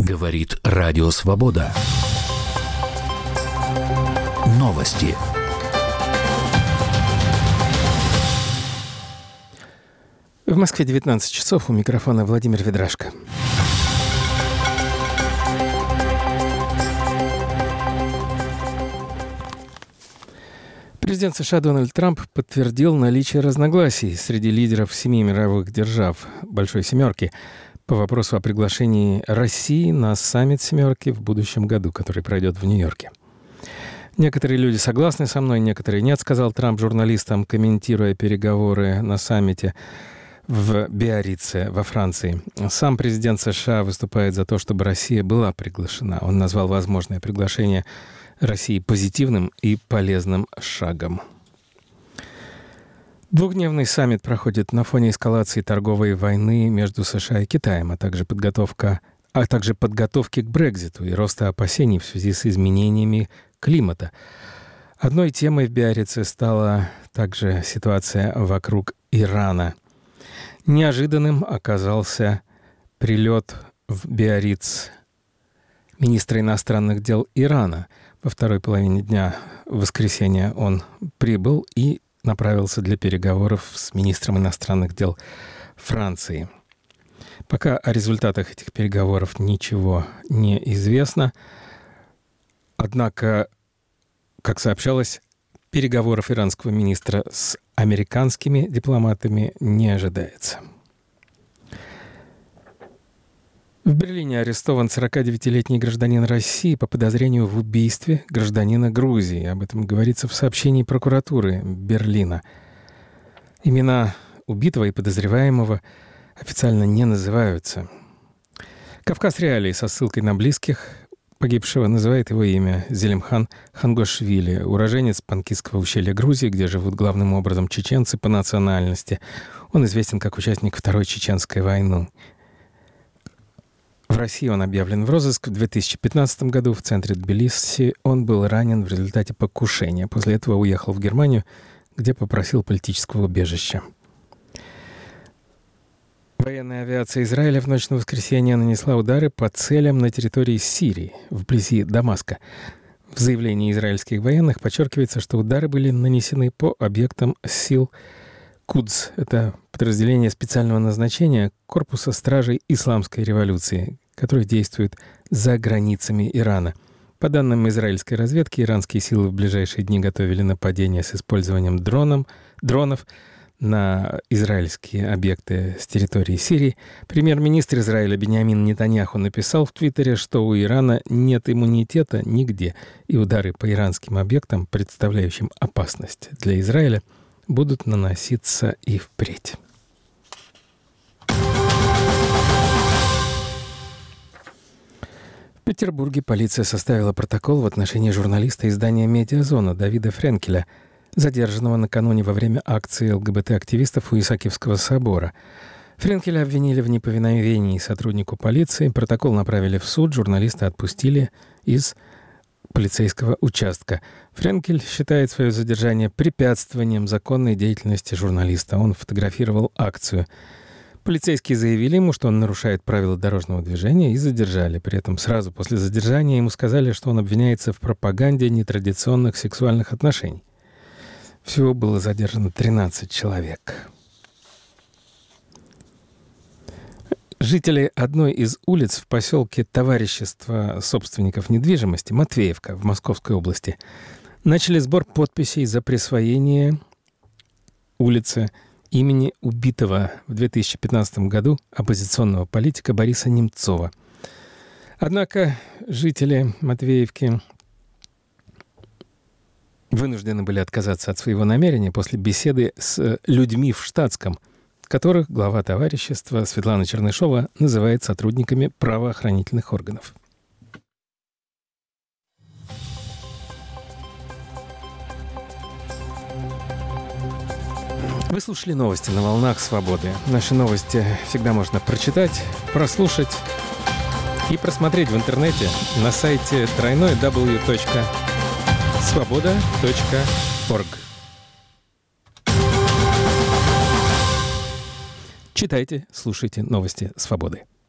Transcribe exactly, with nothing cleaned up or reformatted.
Говорит Радио Свобода. Новости. В Москве девятнадцать часов. У микрофона Владимир Ведрашко. Президент США Дональд Трамп подтвердил наличие разногласий среди лидеров семи мировых держав «Большой семерки» по вопросу о приглашении России на саммит «семерки» в будущем году, который пройдет в Нью-Йорке. «Некоторые люди согласны со мной, некоторые нет», — сказал Трамп журналистам, комментируя переговоры на саммите в Биаррице во Франции. Сам президент США выступает за то, чтобы Россия была приглашена. Он назвал возможное приглашение России позитивным и полезным шагом. Двухдневный саммит проходит на фоне эскалации торговой войны между США и Китаем, а также, подготовка, а также подготовки к Брекситу и роста опасений в связи с изменениями климата. Одной темой в Биаррице стала также ситуация вокруг Ирана. Неожиданным оказался прилет в Биарриц министра иностранных дел Ирана. Во второй половине дня в воскресенье он прибыл и направился для переговоров с министром иностранных дел Франции. Пока о результатах этих переговоров ничего не известно. Однако, как сообщалось, переговоров иранского министра с американскими дипломатами не ожидается. В Берлине арестован сорокадевятилетний гражданин России по подозрению в убийстве гражданина Грузии. Об этом говорится в сообщении прокуратуры Берлина. Имена убитого и подозреваемого официально не называются. «Кавказ Реалии» со ссылкой на близких погибшего называет его имя Зелимхан Хангошвили, уроженец Панкисского ущелья Грузии, где живут главным образом чеченцы по национальности. Он известен как участник Второй Чеченской войны. В России он объявлен в розыск. В две тысячи пятнадцатом году в центре Тбилиси он был ранен в результате покушения. После этого уехал в Германию, где попросил политического убежища. Военная авиация Израиля в ночь на воскресенье нанесла удары по целям на территории Сирии, вблизи Дамаска. В заявлении израильских военных подчеркивается, что удары были нанесены по объектам сил Кудс. Это подразделение специального назначения Корпуса стражей Исламской революции, который действует за границами Ирана. По данным израильской разведки, иранские силы в ближайшие дни готовили нападение с использованием дроном, дронов на израильские объекты с территории Сирии. Премьер-министр Израиля Биньямин Нетаньяху написал в Твиттере, что у Ирана нет иммунитета нигде, и удары по иранским объектам, представляющим опасность для Израиля, будут наноситься и впредь. В Петербурге полиция составила протокол в отношении журналиста издания «Медиазона» Давида Френкеля, задержанного накануне во время акции ЛГБТ-активистов у Исаакиевского собора. Френкеля обвинили в неповиновении сотруднику полиции. Протокол направили в суд, журналиста отпустили из полицейского участка. Френкель считает свое задержание препятствованием законной деятельности журналиста. Он фотографировал акцию. Полицейские заявили ему, что он нарушает правила дорожного движения, и задержали. При этом сразу после задержания ему сказали, что он обвиняется в пропаганде нетрадиционных сексуальных отношений. Всего было задержано тринадцать человек. Жители одной из улиц в поселке Товарищества собственников недвижимости Матвеевка в Московской области начали сбор подписей за присвоение улице имени убитого в две тысячи пятнадцатом году оппозиционного политика Бориса Немцова. Однако жители Матвеевки вынуждены были отказаться от своего намерения после беседы с людьми в штатском, которых глава товарищества Светлана Чернышова называет сотрудниками правоохранительных органов. Вы слушали новости на волнах свободы. Наши новости всегда можно прочитать, прослушать и просмотреть в интернете на сайте дабл ю дабл ю дабл ю точка свобода точка орг. Читайте, слушайте новости свободы.